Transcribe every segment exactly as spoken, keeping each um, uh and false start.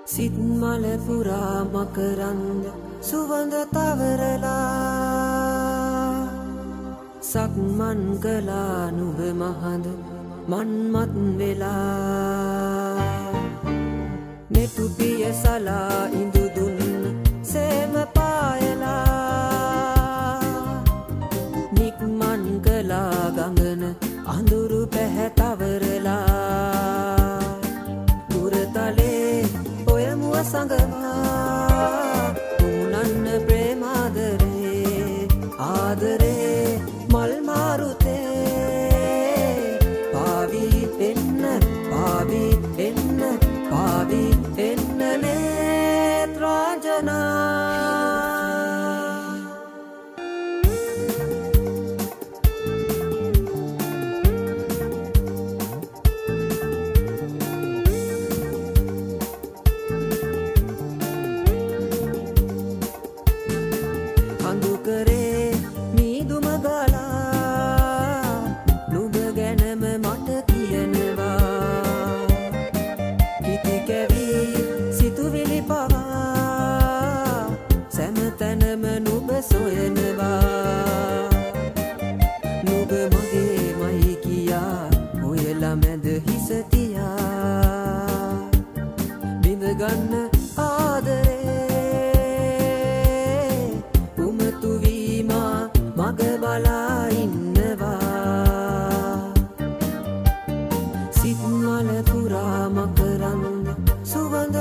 සිත් මල පුරා මකරන්ද සුවඳ තවරලා සක්මන් කළා නුඹ මහඳ මන්මත් වෙලා මෙතු පිය සලා ඉඳු දුන්න සේම පායලා නික්මන් කළා ගඟන අඳුරු පැහැතවරලා දුරතලේ ඔය මුව සඟවා උනන්න ප්‍රේමාදරේ ආදරේ මල් මාරුතේ පාවි එන්න පාවි එන්න පාවි එන්න නේත්‍රාජනා අඳුකරේ මීදුම ගලා නුඹ ගැනම මට කියනවා හිති කැවි සිතුවිලි පවා සෑමතැනම නුඹ සොයනවා නුඹ මගේමයි කියා හොයලා මැද හිස තියා බිඳගන්න ආදරේ මග බලා ඉන්නවා සිත් මල පුරා මකරන්ද සුවඳ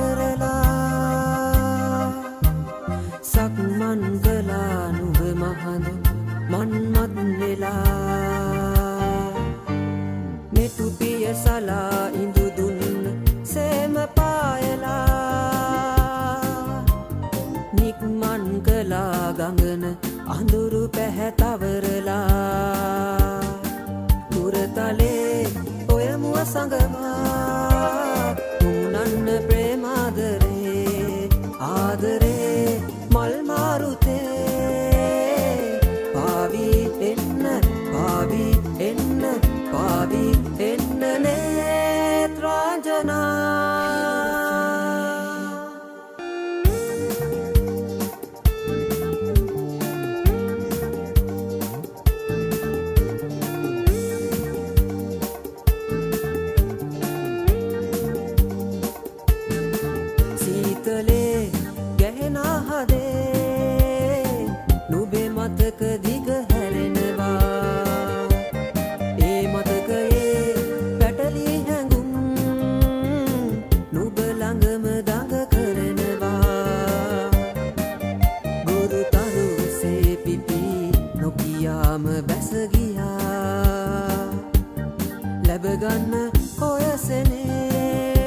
තවරලා සක්මන් කළා නුඹ මහඳ මන්මත් වෙලා මෙතු පිය සලා ඉඳු දුන්න සේම පායලා නික්මන් කළා ගඟන අඳුරු පැහැතවරලා දුරතලේ ඔය මුව සඟවා උනන්න ප්‍රේමාදරේ ආදරේ මල් මාරුතේ පාවි එන්න පාවි එන්න පාවි එන්න නේත්‍රාජනා සීතලේ ගැහෙන හදේ නුඹේ මතක දිග හැරෙනවා ඒ මතකයේ පැටලී හැඟුම් නුඹ ළඟම දඟ කරනවා ගුරු තරුසේ පිපි නොකියාම බැස ගියා ලැබගන්න ඔයසනේ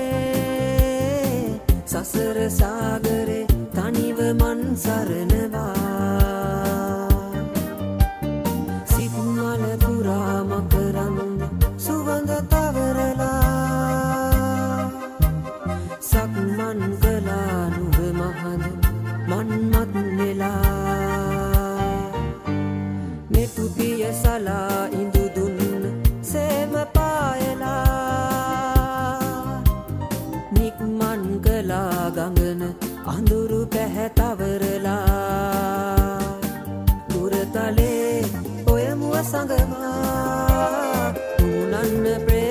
සසර සාගරේ තනිව මන් සරනවා සිත් මල පුරා මකරන්ද සුවඳ තවරලා සක්මන් කළා නුඹ මහඳ මන්මත් වෙලා මෙතු පිය සලා ඉඳු දුන්න සේම පායලා නික්මන් කළා ගඟන අඳුරු පැහැතවරලා දුරතලේ ඔය මුව සඟවා උනන්න